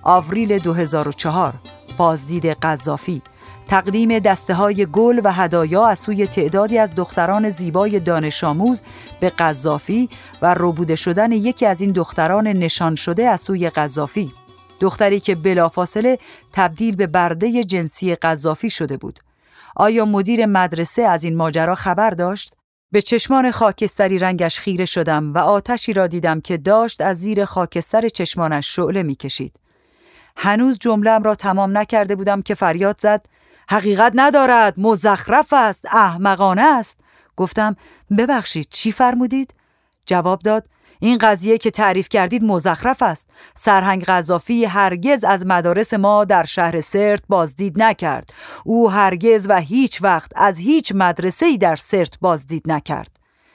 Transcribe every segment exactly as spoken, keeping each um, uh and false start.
آوریل دو هزار و چهار، بازدید قذافی، تقدیم دسته‌های گل و هدایا از سوی تعدادی از دختران زیبای دانش آموز به قذافی و ربوده شدن یکی از این دختران نشان شده از سوی قذافی، دختری که بلافاصله تبدیل به برده جنسی قذافی شده بود. آیا مدیر مدرسه از این ماجرا خبر داشت؟ به چشمان خاکستری رنگش خیره شدم و آتشی را دیدم که داشت از زیر خاکستر چشمانش شعله می‌کشید. هنوز جمله‌ام را تمام نکرده بودم که فریاد زد: حقیقت ندارد، مزخرف است، احمقانه است. گفتم: ببخشید چی فرمودید؟ جواب داد: این قضیه که تعریف کردید مزخرف است. سرهنگ قذافی هرگز از مدارس ما در شهر سرت بازدید نکرد. او هرگز و هیچ وقت از هیچ مدرسه‌ای در سرت بازدید نکرد.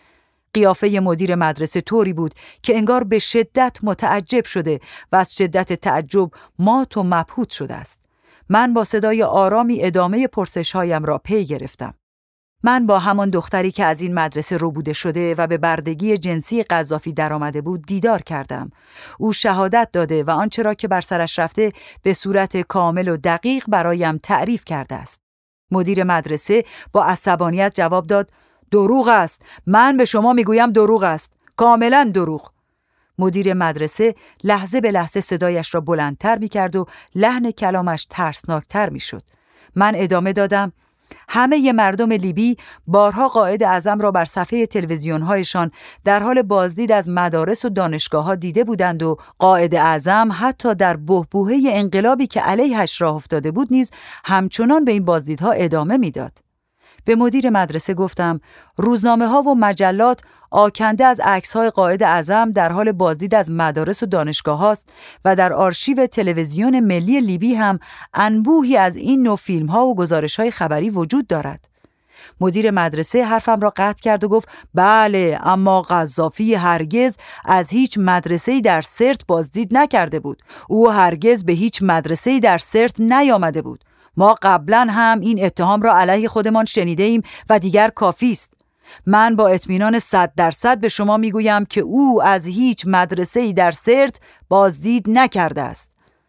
قیافه مدیر مدرسه طوری بود که انگار به شدت متعجب شده و از شدت تعجب مات و مبهوت شده است. من با صدای آرامی ادامه پرسش‌هایم را پی گرفتم. من با همان دختری که از این مدرسه ربوده شده و به بردگی جنسی قذافی درآمده بود دیدار کردم. او شهادت داده و آنچه را که بر سرش رفته به صورت کامل و دقیق برایم تعریف کرده است. مدیر مدرسه با عصبانیت جواب داد: دروغ است. من به شما میگویم دروغ است. کاملا دروغ. مدیر مدرسه لحظه به لحظه صدایش را بلندتر می‌کرد و لحن کلامش ترسناکتر می‌شد. من ادامه دادم: همه ی مردم لیبی بارها قائد اعظم را بر صفحه تلویزیون‌هایشان در حال بازدید از مدارس و دانشگاه‌ها دیده بودند و قائد اعظم حتی در بحبوحه انقلابی که علیهش راه افتاده بود نیز همچنان به این بازدیدها ادامه می‌داد. به مدیر مدرسه گفتم: روزنامه ها و مجلات آکنده از عکس های قائد اعظم در حال بازدید از مدارس و دانشگاه هاست و در آرشیو تلویزیون ملی لیبی هم انبوهی از این نوع فیلم ها و گزارش های خبری وجود دارد. مدیر مدرسه حرفم را قطع کرد و گفت: بله، اما قذافی هرگز از هیچ مدرسه‌ای در سرت بازدید نکرده بود. او هرگز به هیچ مدرسه‌ای در سرت نیامده بود. ما قبلا هم این اتهام را علیه خودمان شنیده ایم و دیگر کافی است. من با اطمینان صد درصد به شما میگویم که او از هیچ مدرسه‌ای در سرت بازدید نکرده است.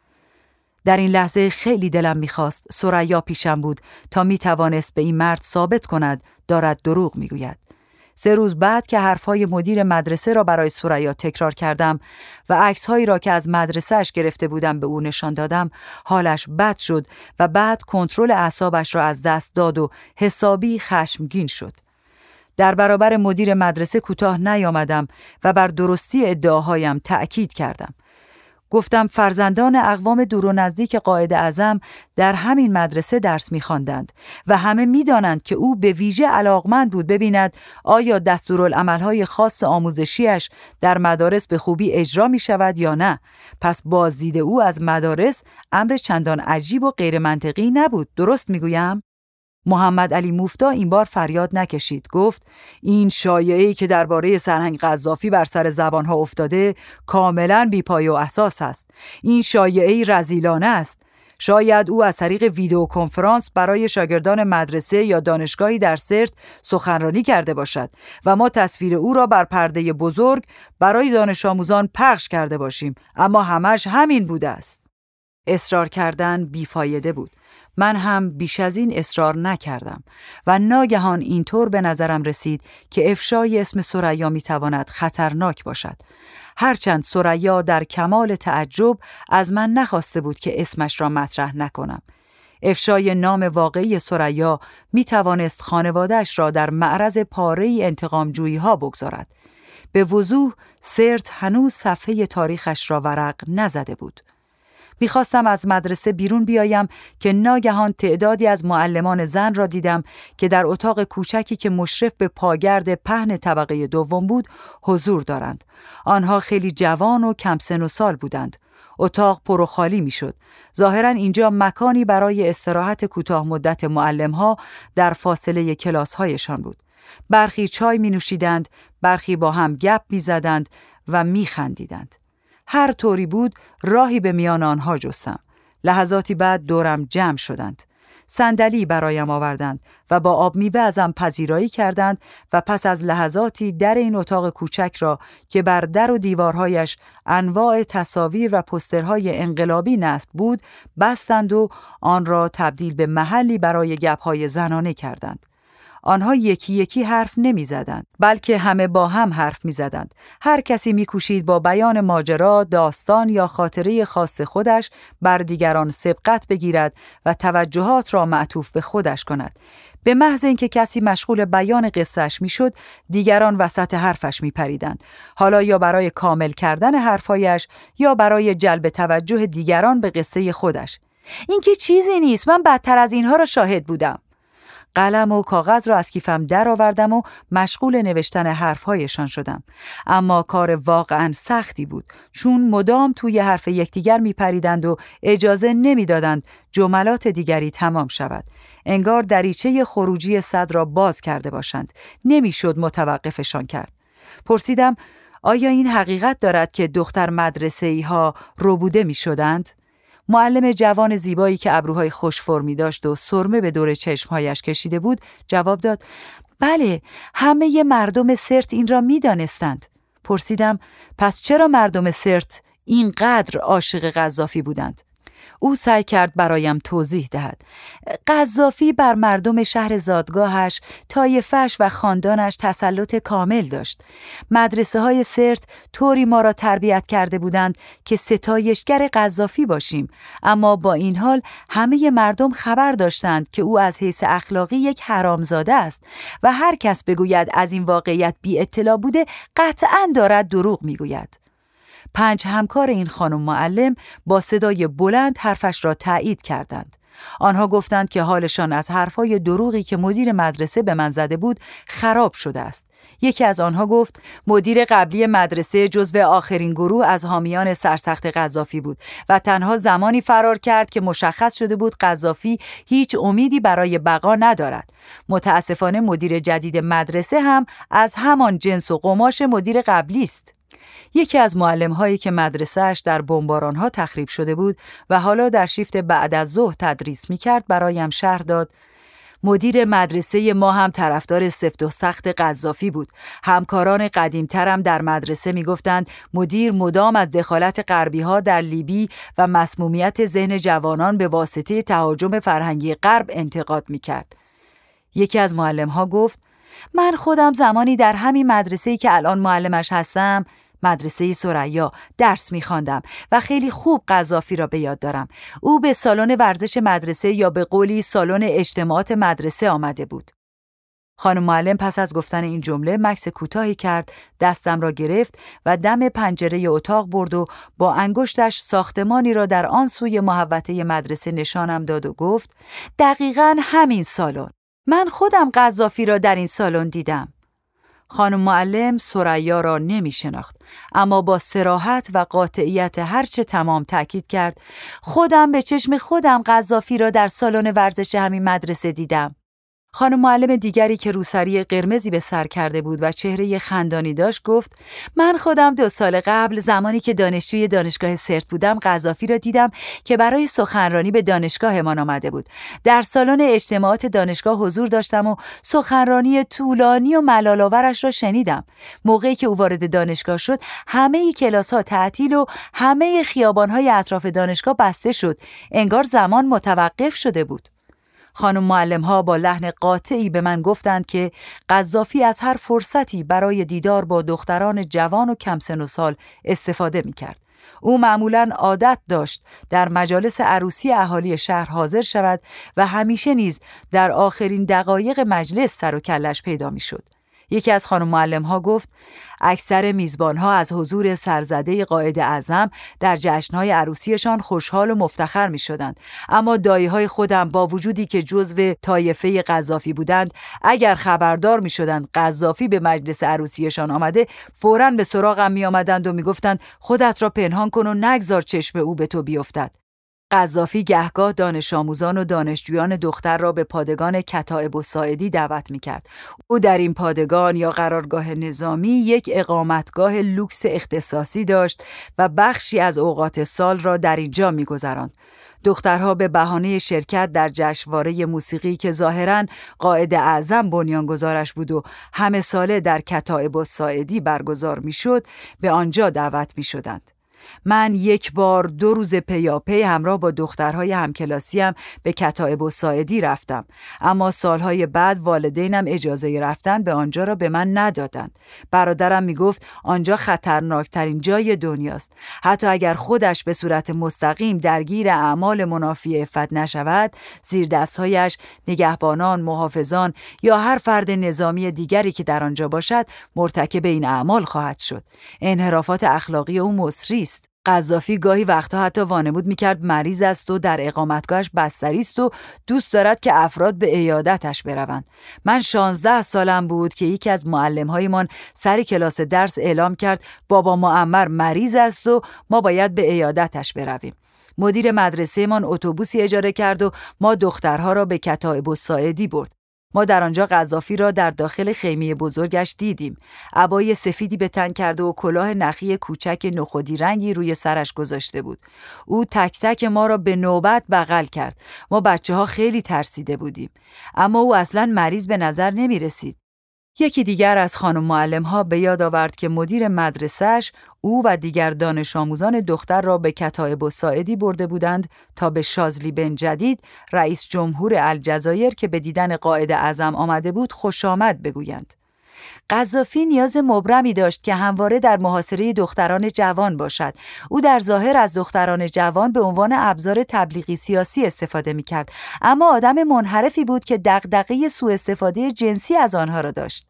در این لحظه خیلی دلم میخواست ثریا پیشم بود تا میتوانست به این مرد ثابت کند دارد دروغ میگوید. سه روز بعد که حرفهای مدیر مدرسه را برای ثریا تکرار کردم و عکس‌هایی را که از مدرسه‌اش گرفته بودم به او نشان دادم، حالش بد شد و بعد کنترل اعصابش را از دست داد و حسابی خشمگین شد. در برابر مدیر مدرسه کوتاه نیامدم و بر درستی ادعاهایم تأکید کردم. گفتم فرزندان اقوام دور و نزدیک قائد اعظم در همین مدرسه درس می‌خواندند و همه می‌دانند که او به ویژه علاقمند بود ببیند آیا دستورالعمل‌های خاص آموزشیش در مدارس به خوبی اجرا می‌شود یا نه. پس بازدید او از مدارس امر چندان عجیب و غیر منطقی نبود. درست می‌گویم؟ محمد علی مفتا این بار فریاد نکشید. گفت: این شایعه‌ای که درباره سرهنگ قذافی بر سر زبانها افتاده کاملاً بی‌پایه و اساس است. این شایعه‌ای رذیلانه است. شاید او از طریق ویدیو کنفرانس برای شاگردان مدرسه یا دانشگاهی در سرت سخنرانی کرده باشد و ما تصویر او را بر پرده بزرگ برای دانش آموزان پخش کرده باشیم، اما همش همین بوده است. اصرار کردن بیفایده بود. من هم بیش از این اصرار نکردم و ناگهان اینطور به نظرم رسید که افشای اسم ثریا میتواند خطرناک باشد. هرچند ثریا در کمال تعجب از من نخواسته بود که اسمش را مطرح نکنم. افشای نام واقعی ثریا میتوانست خانواده‌اش را در معرض پاره‌ای انتقامجویی ها بگذارد. به وضوح سرت هنوز صفحه تاریخش را ورق نزده بود. میخواستم از مدرسه بیرون بیایم که ناگهان تعدادی از معلمان زن را دیدم که در اتاق کوچکی که مشرف به پاگرد پهن طبقه دوم بود حضور دارند. آنها خیلی جوان و کم سن و سال بودند. اتاق پر و خالی میشد. ظاهراً اینجا مکانی برای استراحت کوتاه مدت معلم‌ها در فاصله کلاس‌هایشان بود. برخی چای می نوشیدند، برخی با هم گپ می زدند و می خندیدند. هر طوری بود راهی به میان آنها جستم. لحظاتی بعد دورم جمع شدند. صندلی برایم آوردند و با آب میوه ازم پذیرایی کردند و پس از لحظاتی در این اتاق کوچک را که بر در و دیوارهایش انواع تصاویر و پوسترهای انقلابی نصب بود بستند و آن را تبدیل به محلی برای گپ‌های زنانه کردند. آنها یکی یکی حرف نمی زدند، بلکه همه با هم حرف می زدند. هر کسی می کوشید با بیان ماجرا، داستان یا خاطره خاص خودش بر دیگران سبقت بگیرد و توجهات را معطوف به خودش کند. به محض اینکه کسی مشغول بیان قصهش می شد، دیگران وسط حرفش می پریدند. حالا یا برای کامل کردن حرفایش یا برای جلب توجه دیگران به قصه خودش. این که چیزی نیست، من بدتر از اینها را شاهد بودم. قلم و کاغذ را از کیفم در آوردم و مشغول نوشتن حرفهایشان شدم. اما کار واقعا سختی بود، چون مدام توی حرف یکدیگر می پریدند و اجازه نمی دادند جملات دیگری تمام شود. انگار دریچه خروجی صد را باز کرده باشند. نمی شد متوقفشان کرد. پرسیدم آیا این حقیقت دارد که دختر مدرسه‌ای ها ربوده می شدند؟ معلم جوان زیبایی که ابروهای خوش فرمی داشت و سرمه به دور چشمهایش کشیده بود جواب داد بله، همه مردم سرت این را می دانستند. پرسیدم پس چرا مردم سرت اینقدر عاشق قذافی بودند؟ او سعی کرد برایم توضیح دهد. قذافی بر مردم شهر زادگاهش، طایفه‌اش و خاندانش تسلط کامل داشت. مدرسه های سرت طوری ما را تربیت کرده بودند که ستایشگر قذافی باشیم، اما با این حال همه مردم خبر داشتند که او از حیث اخلاقی یک حرامزاده است و هر کس بگوید از این واقعیت بی اطلاع بوده قطعاً دارد دروغ میگوید. پنج همکار این خانم معلم با صدای بلند حرفش را تایید کردند. آنها گفتند که حالشان از حرفای دروغی که مدیر مدرسه به من زده بود خراب شده است. یکی از آنها گفت مدیر قبلی مدرسه جزو آخرین گروه از حامیان سرسخت قذافی بود و تنها زمانی فرار کرد که مشخص شده بود قذافی هیچ امیدی برای بقا ندارد. متاسفانه مدیر جدید مدرسه هم از همان جنس و قماش مدیر قبلی است. یکی از معلم‌هایی که مدرسه‌اش در بمباران‌ها تخریب شده بود و حالا در شیفت بعد از ظهر تدریس می‌کرد برایم شرح داد. مدیر مدرسه ما هم طرفدار سفت و سخت قذافی بود. همکاران قدیمترم در مدرسه میگفتند مدیر مدام از دخالت غربی‌ها در لیبی و مسمومیت ذهن جوانان به واسطه تهاجم فرهنگی غرب انتقاد میکرد. یکی از معلم‌ها گفت من خودم زمانی در همین مدرسه‌ای که الان معلمش هستم، مدرسه ثریا، درس می‌خواندم و خیلی خوب قذافی را به یاد دارم. او به سالن ورزش مدرسه یا به قولی سالن اجتماعات مدرسه آمده بود. خانم معلم پس از گفتن این جمله مکث کوتاهی کرد، دستم را گرفت و دم پنجره اتاق برد و با انگشتش ساختمانی را در آن سوی محوطه مدرسه نشانم داد و گفت دقیقاً همین سالن. من خودم قذافی را در این سالن دیدم. خانم معلم ثریا را نمی شناخت، اما با صراحت و قاطعیت هرچه تمام تأکید کرد خودم به چشم خودم قذافی را در سالن ورزش همین مدرسه دیدم. خانم معلم دیگری که روسری قرمزی به سر کرده بود و چهره خندانی داشت گفت من خودم دو سال قبل زمانی که دانشجوی دانشگاه سرت بودم قذافی را دیدم که برای سخنرانی به دانشگاهمان آمده بود. در سالن اجتماعات دانشگاه حضور داشتم و سخنرانی طولانی و ملال‌آورش را شنیدم. موقعی که او وارد دانشگاه شد همه کلاس‌ها تعطیل و همه خیابان‌های اطراف دانشگاه بسته شد. انگار زمان متوقف شده بود. خانم معلم‌ها با لحن قاطعی به من گفتند که قذافی از هر فرصتی برای دیدار با دختران جوان و کم سن و سال استفاده می‌کرد. او معمولاً عادت داشت در مجالس عروسی اهالی شهر حاضر شود و همیشه نیز در آخرین دقایق مجلس سر و کلش پیدا می‌شد. یکی از خانم معلم‌ها گفت اکثر میزبان‌ها از حضور سرزده قائد اعظم در جشن‌های عروسیشان خوشحال و مفتخر می‌شدند، اما دایی‌های خودم با وجودی که جزو طایفه قذافی بودند اگر خبردار می‌شدند قذافی به مجلس عروسیشان آمده فوراً به سراغم می‌آمدند و می‌گفتند خودت را پنهان کن و نگذار چشم او به تو بیفتد. قذافی گهگاه دانش آموزان و دانشجویان دختر را به پادگان کتائب و ساعدی دعوت می‌کرد. او در این پادگان یا قرارگاه نظامی یک اقامتگاه لوکس اختصاصی داشت و بخشی از اوقات سال را در اینجا می‌گذراند. دخترها به بهانه شرکت در جشنواره موسیقی که ظاهراً قائد اعظم بنیانگذارش بود و همه ساله در کتایب الساعدی برگزار میشد، به آنجا دعوت می شدند. من یک بار دو روز پیاپی همراه با دخترهای همکلاسیم به کتایب الساعدی رفتم، اما سالهای بعد والدینم اجازه رفتن به آنجا را به من ندادند. برادرم میگفت آنجا خطرناکترین جای دنیاست. حتی اگر خودش به صورت مستقیم درگیر اعمال منافی عفت نشود، زیر دستهایش نگهبانان، محافظان یا هر فرد نظامی دیگری که در آنجا باشد مرتکب این اعمال خواهد شد. انحرافات اخلاقی او مصری است. قذافی گاهی وقتا حتی وانمود میکرد مریض است و در اقامتگاهش بستری است و دوست دارد که افراد به عیادتش بروند. من شانزده سالم بود که یکی از معلم‌هایمان سر کلاس درس اعلام کرد بابا معمر مریض است و ما باید به عیادتش برویم. مدیر مدرسه‌مان اتوبوسی اجاره کرد و ما دخترها را به کتایب الساعدی برد. ما در آنجا قذافی را در داخل خیمه بزرگش دیدیم. عبای سفیدی به تن کرده و کلاه نخی کوچک نخودی رنگی روی سرش گذاشته بود. او تک تک ما را به نوبت بغل کرد. ما بچه ها خیلی ترسیده بودیم، اما او اصلاً مریض به نظر نمی رسید. یکی دیگر از خانم معلم ها به یاد آورد که مدیر مدرسه‌اش او و دیگر دانش آموزان دختر را به کتایب الساعدی برده بودند تا به شاذلی بن جدید، رئیس جمهور الجزایر که به دیدن قائد اعظم آمده بود، خوش آمد بگویند. قذافی نیاز مبرمی داشت که همواره در محاصره دختران جوان باشد. او در ظاهر از دختران جوان به عنوان ابزار تبلیغی سیاسی استفاده می‌کرد، اما آدم منحرفی بود که دغدغه سوء استفاده جنسی از آنها را داشت.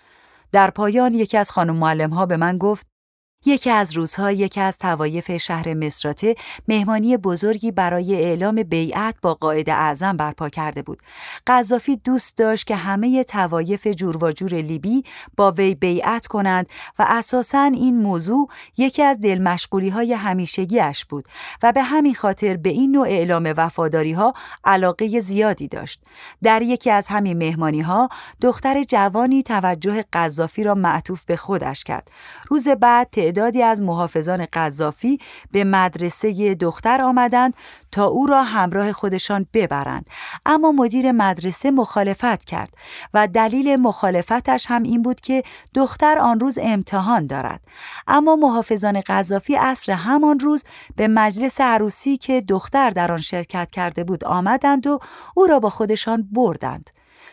در پایان یکی از خانم معلم‌ها به من گفت یکی از روزها یکی از طوایف شهر مصراته مهمانی بزرگی برای اعلام بیعت با قائد اعظم برپا کرده بود. قذافی دوست داشت که همه طوایف جور و جور لیبی با وی بیعت کنند و اساساً این موضوع یکی از دلمشغولی‌های همیشگی‌اش بود و به همین خاطر به این نوع اعلام وفاداری‌ها علاقه زیادی داشت. در یکی از همین مهمانی‌ها دختر جوانی توجه قذافی را معطوف به خودش کرد. روز بعد تعدادی از محافظان قذافی به مدرسه دختر آمدند تا او را همراه خودشان ببرند، اما مدیر مدرسه مخالفت کرد و دلیل مخالفتش هم این بود که دختر آن روز امتحان دارد. اما محافظان قذافی عصر همان روز به مجلس عروسی که دختر در آن شرکت کرده بود آمدند و او را با خودشان بردند.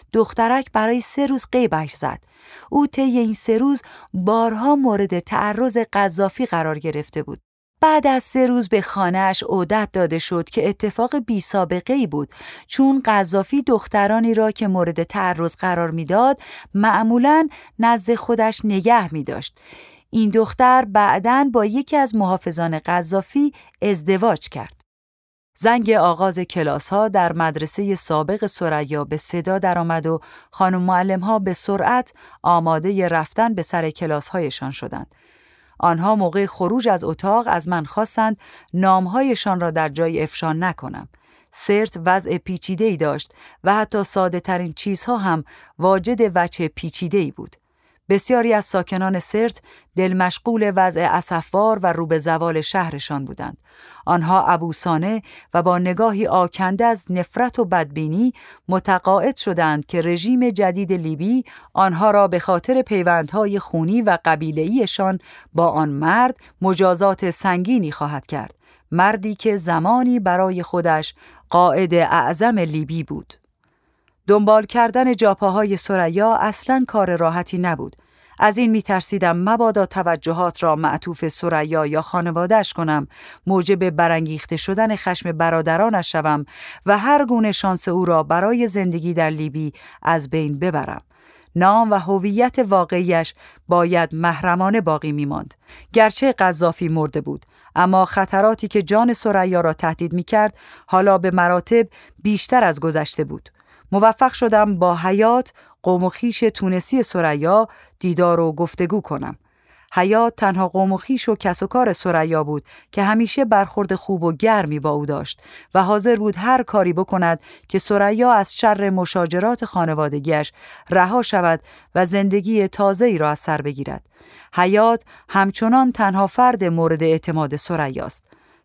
دخترک برای سه روز غیبش زد. او طی این سه روز بارها مورد تعرض قذافی قرار گرفته بود. بعد از سه روز به خانه‌اش عودت داده شد که اتفاق بی سابقه‌ای بود، چون قذافی دخترانی را که مورد تعرض قرار میداد معمولاً نزد خودش نگه می داشت. این دختر بعداً با یکی از محافظان قذافی ازدواج کرد. زنگ آغاز کلاس ها در مدرسه سابق ثریا به صدا درآمد و خانم معلم ها به سرعت آماده رفتن به سر کلاس هایشان شدند. آنها موقع خروج از اتاق از من خواستند نامهایشان را در جای افشا نکنم. سرت وضع پیچیده‌ای داشت و حتی ساده ترین چیزها هم واجد وجه پیچیده‌ای بود. بسیاری از ساکنان سرت دل مشغول وضع اسفوار و رو به زوال شهرشان بودند. آنها ابوسانه و با نگاهی آکنده از نفرت و بدبینی متقاعد شدند که رژیم جدید لیبی آنها را به خاطر پیوندهای خونی و قبیله‌ایشان با آن مرد مجازات سنگینی خواهد کرد. مردی که زمانی برای خودش قائد اعظم لیبی بود. دنبال کردن جاپاهای ثریا اصلاً کار راحتی نبود. از این می‌ترسیدم مبادا توجهات را معطوف ثریا یا خانواده‌اش کنم، موجب برانگیخته شدن خشم برادرانش شوم و هر گونه شانس او را برای زندگی در لیبی از بین ببرم. نام و هویت واقعیش باید محرمانه باقی می‌ماند. گرچه قذافی مرده بود، اما خطراتی که جان ثریا را تهدید می‌کرد حالا به مراتب بیشتر از گذشته بود. موفق شدم با حیات، قوم و خویش تونسی ثریا دیدار و گفتگو کنم. حیات تنها قوم و خویش و کس و کار ثریا بود که همیشه برخورد خوب و گرمی با او داشت و حاضر بود هر کاری بکند که ثریا از شر مشاجرات خانوادگیش رها شود و زندگی تازه‌ای را از سر بگیرد. حیات همچنان تنها فرد مورد اعتماد ثریاست.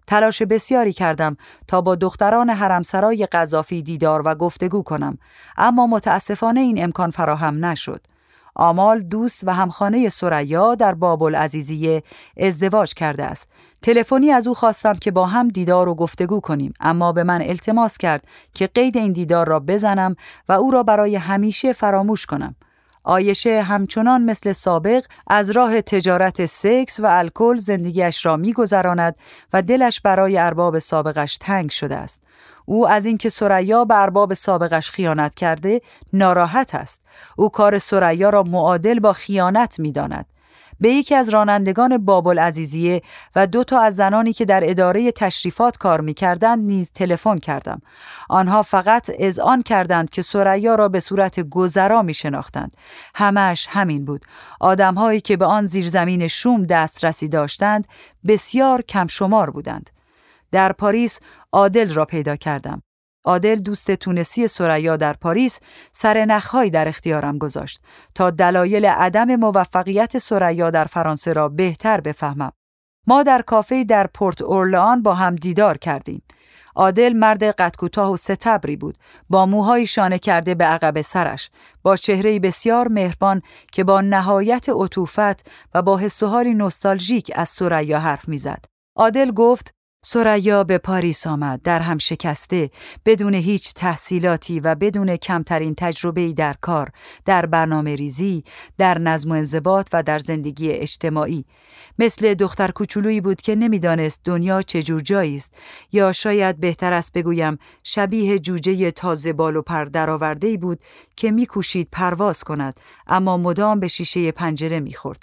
تلاش بسیاری کردم تا با دختران حرمسرای قذافی دیدار و گفتگو کنم، اما متاسفانه این امکان فراهم نشد. آمال دوست و همخانه ثریا در باب‌العزیزیه ازدواج کرده است. تلفنی از او خواستم که با هم دیدار و گفتگو کنیم، اما به من التماس کرد که قید این دیدار را بزنم و او را برای همیشه فراموش کنم. عایشه همچنان مثل سابق از راه تجارت سکس و الکل زندگیش را می‌گذراند و دلش برای ارباب سابقش تنگ شده است. او از اینکه ثریا به ارباب سابقش خیانت کرده ناراحت است. او کار ثریا را معادل با خیانت می‌داند. به یکی از رانندگان باب‌العزیزیه و دو تا از زنانی که در اداره تشریفات کار می‌کردند نیز تلفن کردم. آنها فقط اذعان کردند که ثریا را به صورت گذرا می‌شناختند. همش همین بود. آدم‌هایی که به آن زیرزمین شوم دسترسی داشتند بسیار کم شمار بودند. در پاریس عادل را پیدا کردم. عادل دوست تونسی ثریا در پاریس سرنخ‌هایی در اختیارم گذاشت تا دلایل عدم موفقیت ثریا در فرانسه را بهتر بفهمم. ما در کافه در پورت اورلئان با هم دیدار کردیم. عادل مرد قد کوتاه و ستبری بود، با موهای شانه کرده به عقب سرش، با چهره‌ای بسیار مهربان که با نهایت عطوفت و با حس و حالی نوستالژیک از ثریا حرف می‌زد. عادل گفت: ثریا به پاریس آمد در هم شکسته، بدون هیچ تحصیلاتی و بدون کمترین تجربه‌ای در کار، در برنامه ریزی، در نظم و انضباط و در زندگی اجتماعی. مثل دختر کوچولویی بود که نمیدانست دنیا چه جور جایی است، یا شاید بهتر است بگویم شبیه جوجه تازه بال و پر درآورده‌ای بود که می‌کوشید پرواز کند، اما مدام به شیشه پنجره می‌خورد.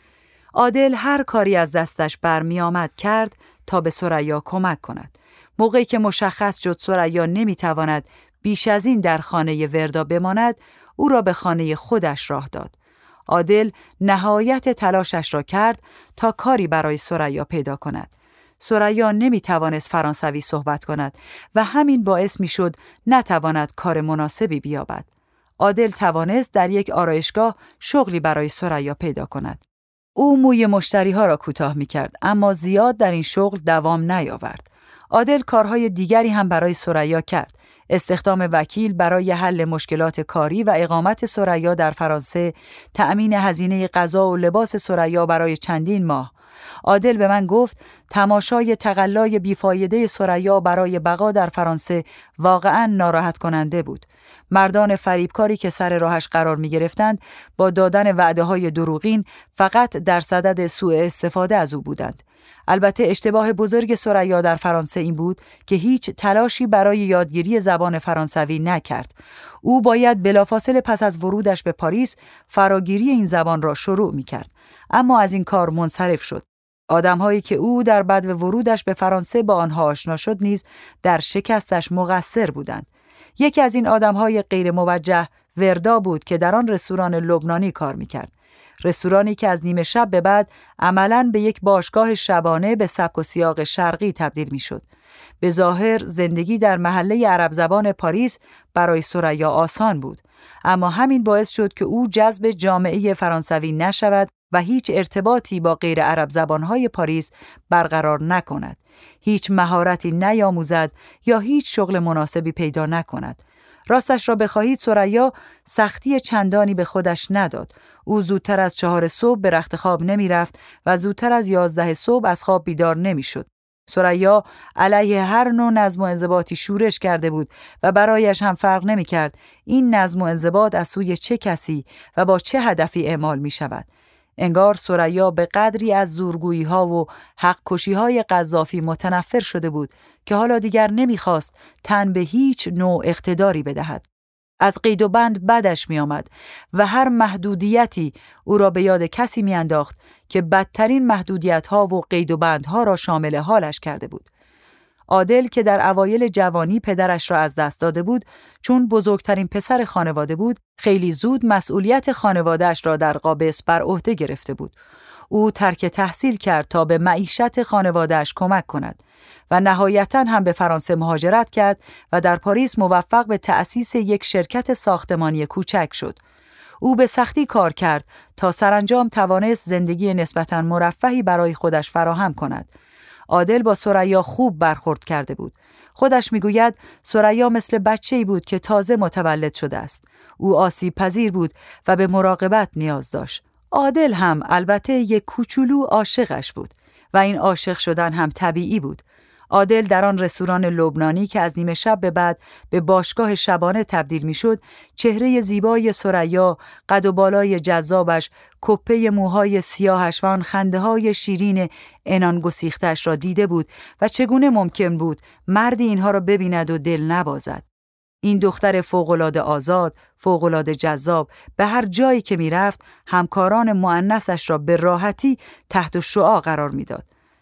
عادل هر کاری از دستش برمی آمد کرد تا به ثریا کمک کند. موقعی که مشخص شد ثریا نمیتواند بیش از این در خانه وردا بماند، او را به خانه خودش راه داد. عادل نهایت تلاشش را کرد تا کاری برای ثریا پیدا کند. ثریا نمیتوانست فرانسوی صحبت کند و همین باعث میشد نتواند کار مناسبی بیابد. عادل توانست در یک آرایشگاه شغلی برای ثریا پیدا کند. او موی مشتری‌ها را کوتاه می‌کرد، اما زیاد در این شغل دوام نیاورد. عادل کارهای دیگری هم برای ثریا کرد. استخدام وکیل برای حل مشکلات کاری و اقامت ثریا در فرانسه، تأمین هزینه غذا و لباس ثریا برای چندین ماه. عادل به من گفت تماشای تقلای بیفایده ثریا برای بقا در فرانسه واقعاً ناراحت کننده بود. مردان فریبکاری که سر راهش قرار می گرفتند با دادن وعده های دروغین فقط در صدد سوء استفاده از او بودند. البته اشتباه بزرگ ثریا در فرانسه این بود که هیچ تلاشی برای یادگیری زبان فرانسوی نکرد. او باید بلافاصله پس از ورودش به پاریس فراگیری این زبان را شروع می کرد، اما از این کار منصرف شد. آدم‌هایی که او در بدو ورودش به فرانسه با آنها آشنا شد نیز در شکستش مقصر بودند. یکی از این آدم‌های غیر موجه وردا بود که در آن رستوران لبنانی کار می‌کرد. رستورانی که از نیمه شب به بعد عملاً به یک باشگاه شبانه به سبک و سیاق شرقی تبدیل می‌شد. به ظاهر زندگی در محله عرب زبان پاریس برای ثریا آسان بود، اما همین باعث شد که او جذب جامعه فرانسوی نشود و هیچ ارتباطی با غیر عرب زبانهای پاریس برقرار نکند، هیچ مهارتی نیاموزد یا هیچ شغل مناسبی پیدا نکند. راستش را بخواهید ثریا سختی چندانی به خودش نداد. او زودتر از چهار صبح به رخت خواب نمی رفت و زودتر از یازده صبح از خواب بیدار نمی شد. ثریا علیه هر نوع نظم و انضباطی شورش کرده بود و برایش هم فرق نمی کرد این نظم و انضباط از سوی چه کسی و با چه هدفی اعمال می شود. انگار ثریا به قدری از زورگویی‌ها و حق کشی‌های قذافی متنفر شده بود که حالا دیگر نمی‌خواست تن به هیچ نوع اقتداری بدهد. از قید و بند بدش می‌آمد و هر محدودیتی او را به یاد کسی می‌انداخت که بدترین محدودیت‌ها و قید و بندها را شامل حالش کرده بود. عادل که در اوایل جوانی پدرش را از دست داده بود، چون بزرگترین پسر خانواده بود، خیلی زود مسئولیت خانواده‌اش را در قابس بر عهده گرفته بود. او ترک تحصیل کرد تا به معیشت خانواده‌اش کمک کند و نهایتاً هم به فرانسه مهاجرت کرد و در پاریس موفق به تأسیس یک شرکت ساختمانی کوچک شد. او به سختی کار کرد تا سرانجام توانست زندگی نسبتاً مرفهی برای خودش فراهم کند. عادل با ثریا خوب برخورد کرده بود. خودش میگوید ثریا مثل بچه‌ای بود که تازه متولد شده است. او آسیب پذیر بود و به مراقبت نیاز داشت. عادل هم البته یک کوچولو عاشقش بود و این عاشق شدن هم طبیعی بود. عادل در آن رستوران لبنانی که از نیمه شب به بعد به باشگاه شبانه تبدیل میشد، چهره زیبای ثریا، قد و بالای جذابش، کپه موهای سیاهش و آن خنده‌های شیرین عنان گسیختش را دیده بود و چگونه ممکن بود مردی اینها را ببیند و دل نبازد. این دختر فوق‌العاده آزاد، فوق‌العاده جذاب، به هر جایی که میرفت همکاران مؤنثش را به راحتی تحت شعاع قرار میداد.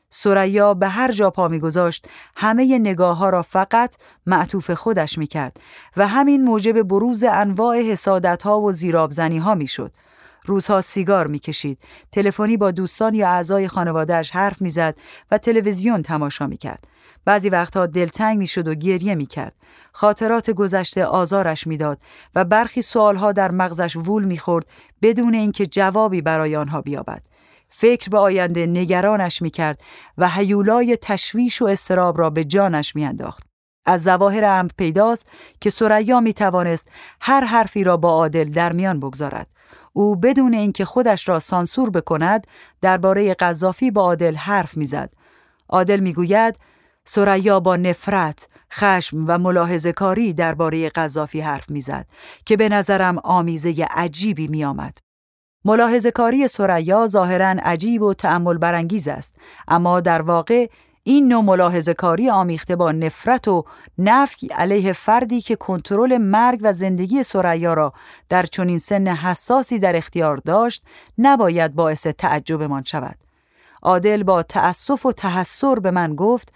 ثریا به هر جا پا می‌گذاشت همه نگاه‌ها را فقط معطوف خودش می‌کرد و همین موجب بروز انواع حسادت‌ها و زیرآبزنی‌ها می‌شد. روزها سیگار می‌کشید، تلفنی با دوستان یا اعضای خانواده‌اش حرف می‌زد و تلویزیون تماشا می‌کرد. بعضی وقتها دلتنگ می‌شد و گریه می‌کرد. خاطرات گذشته آزارش می‌داد و برخی سوال‌ها در مغزش وول می‌خورد بدون اینکه جوابی برای آنها بیابد. فکر به آینده نگرانش می‌کرد و هیولای تشویش و اضطراب را به جانش می‌انداخت. از ظواهر امر پیداست که ثریا می‌توانست هر حرفی را با عادل در میان بگذارد. او بدون اینکه خودش را سانسور بکند درباره قذافی با عادل حرف می‌زد. عادل می‌گوید ثریا با نفرت، خشم و ملاحظه‌کاری درباره قذافی حرف می‌زد که به نظرم آمیزه عجیبی می‌آمد. ملاحظه‌کاری ثریا ظاهراً عجیب و تأمل برانگیز است، اما در واقع این نوع ملاحظه‌کاری آمیخته با نفرت و نفی علیه فردی که کنترل مرگ و زندگی ثریا را در چنین سن حساسی در اختیار داشت نباید باعث تعجبمان شود. عادل با تأسف و تحسر به من گفت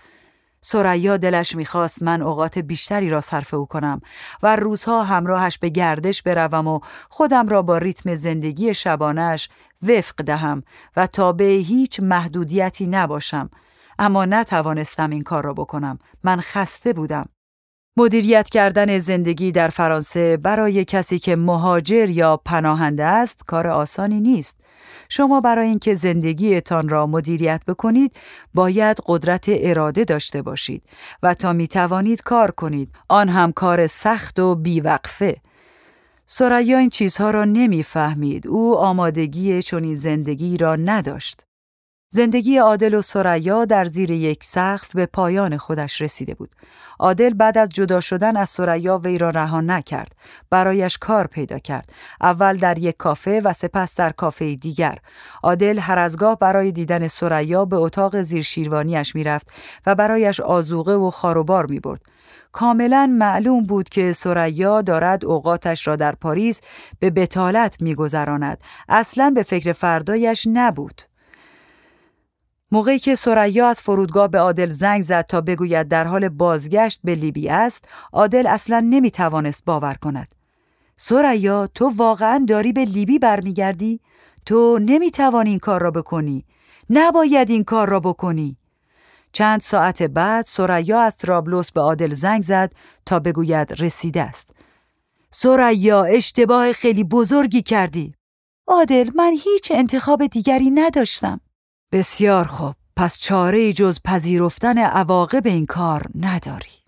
ثریا دلش می‌خواست من اوقات بیشتری را صرف او کنم و روزها همراهش به گردش بروم و خودم را با ریتم زندگی شبانه‌اش وفق دهم و تابع هیچ محدودیتی نباشم، اما نتوانستم این کار را بکنم. من خسته بودم. مدیریت کردن زندگی در فرانسه برای کسی که مهاجر یا پناهنده است کار آسانی نیست. شما برای اینکه زندگیتان را مدیریت بکنید باید قدرت اراده داشته باشید و تا می توانید کار کنید، آن هم کار سخت و بیوقفه. ثریا این چیزها را نمی فهمید. او آمادگی چنین زندگی را نداشت. زندگی عادل و ثریا در زیر یک سقف به پایان خودش رسیده بود. عادل بعد از جدا شدن از ثریا وی را رها نکرد. برایش کار پیدا کرد. اول در یک کافه و سپس در کافه دیگر. عادل هر از گاه برای دیدن ثریا به اتاق زیر شیروانیش میرفت و برایش آذوقه و خاروبار میبرد. کاملا معلوم بود که ثریا دارد اوقاتش را در پاریس به بطالت میگذراند. اصلاً به فکر فردایش نبود. موقعی که ثریا از فرودگاه به عادل زنگ زد تا بگوید در حال بازگشت به لیبی است، عادل اصلاً نمیتوانست باور کند. ثریا، تو واقعاً داری به لیبی برمیگردی؟ تو نمیتوانی این کار را بکنی. نباید این کار را بکنی. چند ساعت بعد ثریا از طرابلس به عادل زنگ زد تا بگوید رسیده است. ثریا، اشتباه خیلی بزرگی کردی. عادل، من هیچ انتخاب دیگری نداشتم. بسیار خوب، پس چاره‌ای جز پذیرفتن عواقب این کار نداری.